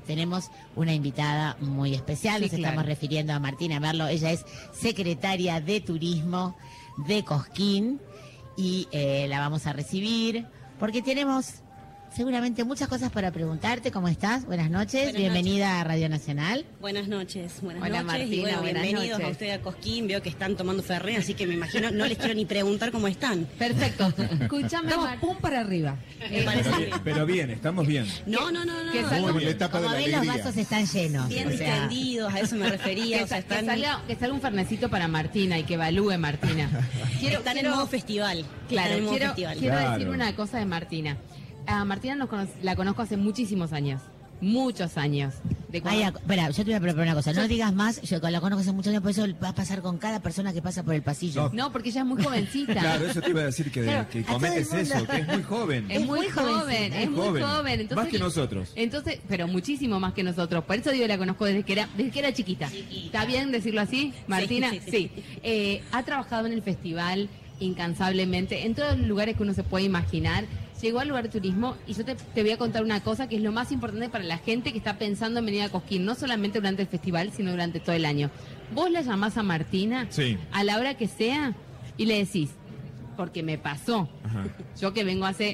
tenemos una invitada muy especial. Nos estamos refiriendo a Martina Merlo. Ella es secretaria de Turismo de Cosquín y la vamos a recibir porque tenemos seguramente muchas cosas para preguntarte. ¿Cómo estás? Buenas noches. Bienvenida a Radio Nacional. Buenas noches. Hola, noches. Martina, y bueno, buenas bienvenidos noches. a ustedes a Cosquín. Veo que están tomando fernet, así que me imagino, no les quiero ni preguntar cómo están. Perfecto. Escuchame, pum para arriba. Me parece bien. Pero bien, estamos bien. No. Que Muy bien. La etapa de Como la ven, los alegría. vasos están llenos. Bien o sea, distendidos, a eso me refería. Que, O sea, están, que salga un fernecito para Martina y que evalúe Martina. están en modo festival. Claro, Están en modo quiero festival. Claro. decir una cosa de Martina. A Martina la conozco hace muchísimos años. Muchos años. De cuando- espera, yo te voy a proponer una cosa. No digas más, yo la conozco hace muchos años, por eso va a pasar con cada persona que pasa por el pasillo. No, porque ella es muy jovencita. Claro, eso te iba a decir que, Claro, que a todo cometes el mundo. eso, que es muy joven. Es muy joven, es muy joven. Entonces, Más que nosotros. Entonces, pero muchísimo más que nosotros. Por eso digo, la conozco desde que era chiquita. ¿Está bien decirlo así, Martina? Sí. Ha trabajado en el festival incansablemente, en todos los lugares que uno se puede imaginar. Llegó al lugar de turismo y yo te voy a contar una cosa que es lo más importante para la gente que está pensando en venir a Cosquín, no solamente durante el festival, sino durante todo el año. Vos la llamás a Martina Sí. a la hora que sea y le decís, porque me pasó, Ajá. yo que vengo hace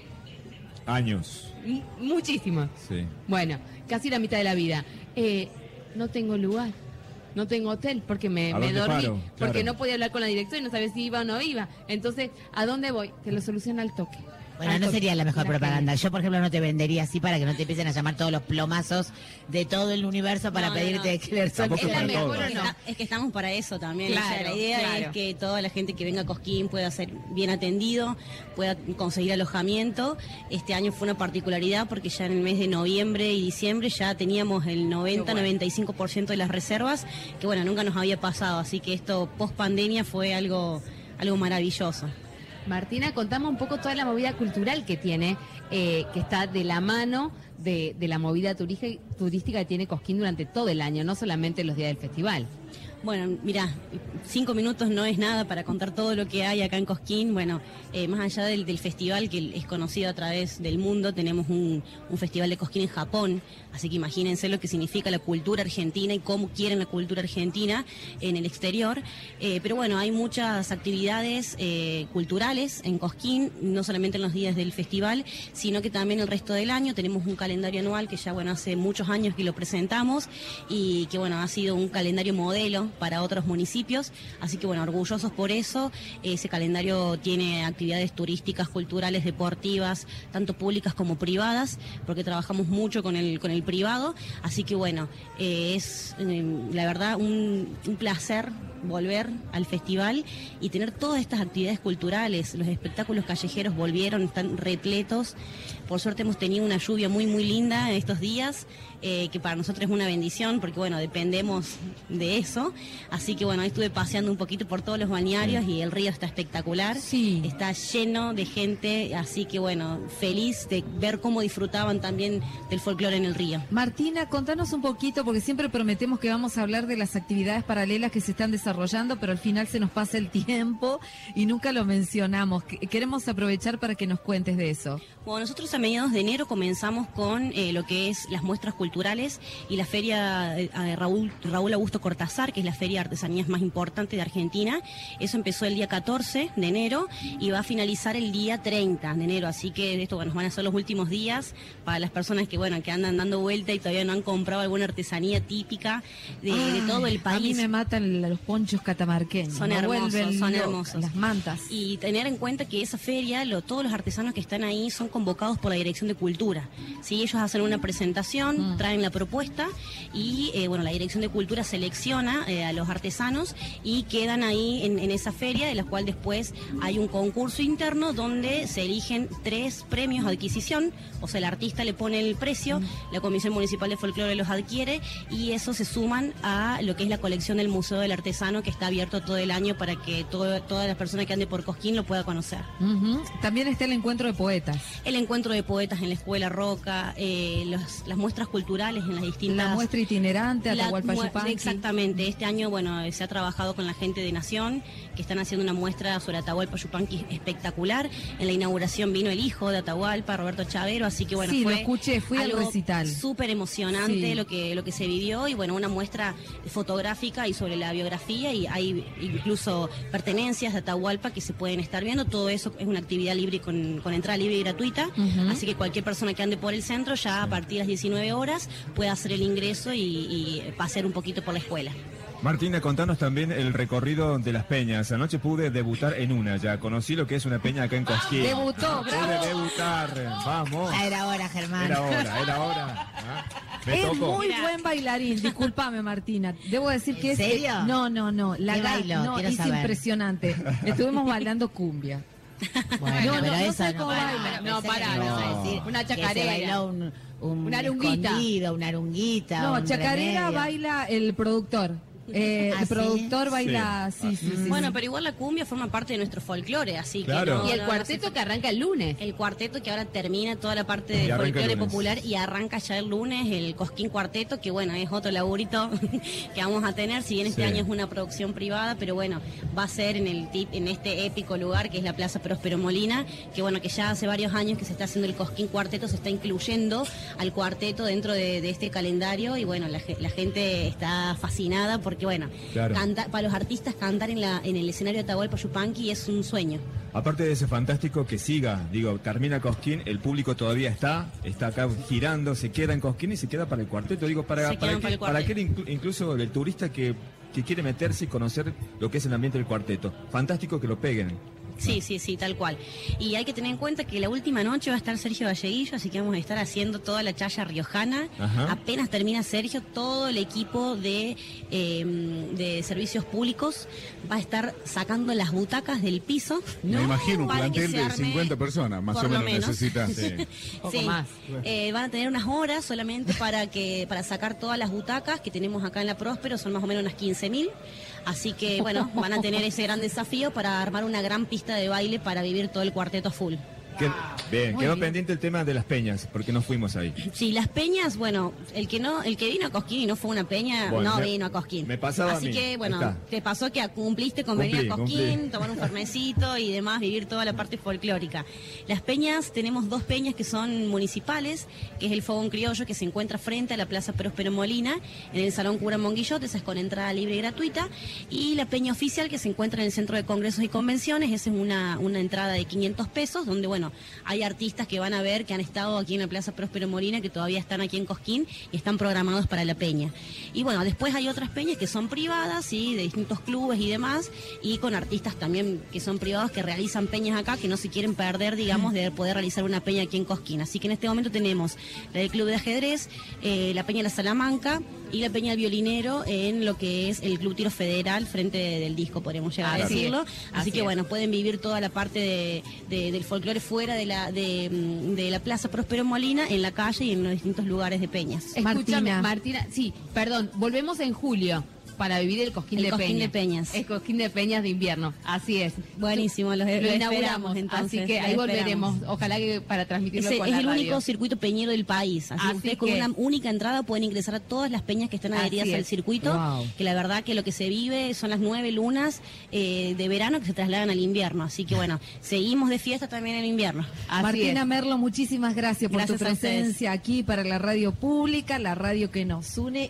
Años. muchísimo. Sí. Bueno, casi la mitad de la vida. No tengo lugar, no tengo hotel porque me ¿A dónde dormí, paro? porque Claro. no podía hablar con la dirección y no sabía si iba o no iba. Entonces, ¿a dónde voy? Te lo soluciona al toque. Bueno, Al no toque. sería la mejor La propaganda. gente. Yo, por ejemplo, no te vendería así para que no te empiecen a llamar todos los plomazos de todo el universo para No, pedirte que le Tampoco ¿Es la para mejor todos. o no? Es que estamos para eso también. O sea, Claro, la idea claro. es que toda la gente que venga a Cosquín pueda ser bien atendido, pueda conseguir alojamiento. Este año fue una particularidad porque ya en el mes de noviembre y diciembre ya teníamos el 90-95% de las reservas, que bueno, nunca nos había pasado. Así que esto post pandemia fue algo maravilloso. Martina, contame un poco toda la movida cultural que tiene, que está de la mano de la movida turística que tiene Cosquín durante todo el año, no solamente los días del festival. Bueno, mira, 5 minutos no es nada para contar todo lo que hay acá en Cosquín. Bueno, más allá del festival que es conocido a través del mundo, tenemos un festival de Cosquín en Japón, así que imagínense lo que significa la cultura argentina y cómo quieren la cultura argentina en el exterior. Pero bueno, hay muchas actividades culturales en Cosquín, no solamente en los días del festival, sino que también el resto del año. Tenemos un calendario anual que ya, bueno, hace muchos años que lo presentamos y que, bueno, ha sido un calendario modelo para otros municipios, así que bueno, orgullosos por eso. Ese calendario tiene actividades turísticas, culturales, deportivas, tanto públicas como privadas, porque trabajamos mucho con el privado, así que bueno, es la verdad un placer volver al festival y tener todas estas actividades culturales. Los espectáculos callejeros volvieron, están repletos. Por suerte hemos tenido una lluvia muy linda en estos días, que para nosotros es una bendición porque bueno, dependemos de eso. Así que bueno, ahí estuve paseando un poquito por todos los balnearios y el río está espectacular. Sí. Está lleno de gente, así que bueno, feliz de ver cómo disfrutaban también del folclore en el río. Martina, contanos un poquito, porque siempre prometemos que vamos a hablar de las actividades paralelas que se están desarrollando, pero al final se nos pasa el tiempo y nunca lo mencionamos. Queremos aprovechar para que nos cuentes de eso. Bueno, nosotros a mediados de enero comenzamos con lo que es las muestras culturales y la feria Raúl Augusto Cortázar, que es la feria de artesanías más importante de Argentina. Eso empezó el día 14 de enero y va a finalizar el día 30 de enero, así que esto bueno, van a ser los últimos días para las personas que bueno, que andan dando vuelta y todavía no han comprado alguna artesanía típica de todo el país. A mí me matan los ponchos catamarqueños. Son me hermosos, vuelven son loca, hermosos. Las mantas. Y tener en cuenta que esa feria, todos los artesanos que están ahí son convocados por la Dirección de Cultura. ¿Sí? Ellos hacen una presentación, traen la propuesta y bueno, la Dirección de Cultura selecciona a los artesanos y quedan ahí en esa feria, de la cual después hay un concurso interno donde se eligen 3 premios de adquisición. O sea, el artista le pone el precio, la Comisión Municipal de Folclore los adquiere y eso se suman a lo que es la colección del Museo del Artesano artesano que está abierto todo el año para que toda la persona que ande por Cosquín lo pueda conocer. También está el encuentro de poetas. El encuentro de poetas en la Escuela Roca, las muestras culturales en las distintas... La muestra itinerante, Atahualpa Yupanqui. Exactamente. Este año, bueno, se ha trabajado con la gente de Nación, que están haciendo una muestra sobre Atahualpa Yupanqui espectacular. En la inauguración vino el hijo de Atahualpa, Roberto Chavero, así que bueno, sí, fue lo escuché, fui al recital. Súper emocionante Sí. lo que se vivió, y bueno, una muestra fotográfica y sobre la biografía, y hay incluso pertenencias de Atahualpa que se pueden estar viendo. Todo eso es una actividad libre con entrada libre y gratuita, así que cualquier persona que ande por el centro ya a partir de las 19 horas puede hacer el ingreso y pasear un poquito por la escuela. Martina, contanos también el recorrido de las peñas. Anoche pude debutar en una ya. Conocí lo que es una peña acá en Cosquín. Debutó, Pude bravo. debutar. Vamos. Ya era hora, Germán. Era hora. ¿Ah? Me Es tocó. muy buen bailarín, discúlpame Martina. Debo decir que ¿En serio? No. ¿Qué bailó? No, Quiero es saber. impresionante. Estuvimos bailando cumbia. Bueno, No, pero no eso sé no cómo para. baila. No, Pensé para, que me ibas a no. decir Una que se chacarera. bailó una arunguita. una arunguita. No, un chacarera remedio. baila el productor. El ¿sí? productor baila, sí. Bueno, pero igual la cumbia forma parte de nuestro folclore, así Claro. que Y el cuarteto que arranca el lunes. El cuarteto que ahora termina toda la parte Y de arranca el folclore lunes. popular, y arranca ya el lunes el Cosquín Cuarteto, que bueno, es otro laburito que vamos a tener, si bien este Sí. año es una producción privada, pero bueno, va a ser en este épico lugar que es la Plaza Próspero Molina, que bueno, que ya hace varios años que se está haciendo el Cosquín Cuarteto, se está incluyendo al cuarteto dentro de este calendario, y bueno, la gente está fascinada porque bueno, Claro. para los artistas cantar en el escenario de Atahualpa Yupanqui es un sueñño. Aparte de ese fantástico que siga, digo, termina Cosquín, el público todavía está acá girando, se queda en Cosquín y se queda para el cuarteto. Digo, para Se quedan para el cuarteto. aquel incluso el turista que quiere meterse y conocer lo que es el ambiente del cuarteto. Fantástico que lo peguen. Sí, tal cual. Y hay que tener en cuenta que la última noche va a estar Sergio Valleguillo, así que vamos a estar haciendo toda la chaya riojana. Ajá. Apenas termina Sergio, todo el equipo de servicios públicos va a estar sacando las butacas del piso. Me imagino un para que plantel se de arme 50 personas, más por o lo menos necesita. Poco más. Van a tener unas horas solamente para sacar todas las butacas que tenemos acá en la Próspero, son más o menos unas 15.000. Así que bueno, van a tener ese gran desafío para armar una gran pista de baile para vivir todo el cuarteto a full. Bien, Muy quedó bien. pendiente el tema de las peñas, porque no fuimos ahí. Sí, las peñas, bueno, el que vino a Cosquín y no fue una peña, Bueno, no me- vino a Cosquín. me pasaba a Así mí. que, bueno, Está. te pasó que cumpliste con venir a Cosquín, Cumplí. tomar un fermecito y demás, vivir toda la parte folclórica. Las peñas, tenemos dos peñas que son municipales, que es el Fogón Criollo, que se encuentra frente a la Plaza Próspero Molina, en el Salón Cura Monguillot, esa es con entrada libre y gratuita, y la peña oficial, que se encuentra en el Centro de Congresos y Convenciones, esa es una entrada de 500 pesos, donde, bueno, hay artistas que van a ver, que han estado aquí en la Plaza Próspero Molina, que todavía están aquí en Cosquín y están programados para la peña. Y bueno, después hay otras peñas que son privadas, ¿sí? De distintos clubes y demás, y con artistas también que son privados, que realizan peñas acá, que no se quieren perder, digamos, de poder realizar una peña aquí en Cosquín. Así que en este momento tenemos la del Club de Ajedrez, la peña de la Salamanca y la peña del Violinero en lo que es el Club Tiro Federal, frente del disco, podríamos llegar a Así decirlo. es, Así así que es. bueno, pueden vivir toda la parte del folclore fuera de la Plaza Próspero Molina, en la calle y en los distintos lugares de peñas. Escúchame, Martina. Martina, sí, perdón, volvemos en julio para vivir el Cosquín El de Cosquín Peñas. de Peñas. El Cosquín de Peñas de invierno, así es. Buenísimo, lo Lo esperamos, inauguramos, entonces, así que lo ahí esperamos. volveremos, ojalá que para transmitirlo Es con el la radio. único circuito peñero del país, así que Así ustedes con que- una única entrada pueden ingresar a todas las peñas que están adheridas Así al es. circuito, Wow. que la verdad que lo que se vive son las 9 lunas de verano que se trasladan al invierno, así que bueno, seguimos de fiesta también en el invierno. Así Martina es. Merlo, muchísimas gracias por Gracias tu a ustedes. presencia aquí para la radio pública, la radio que nos une.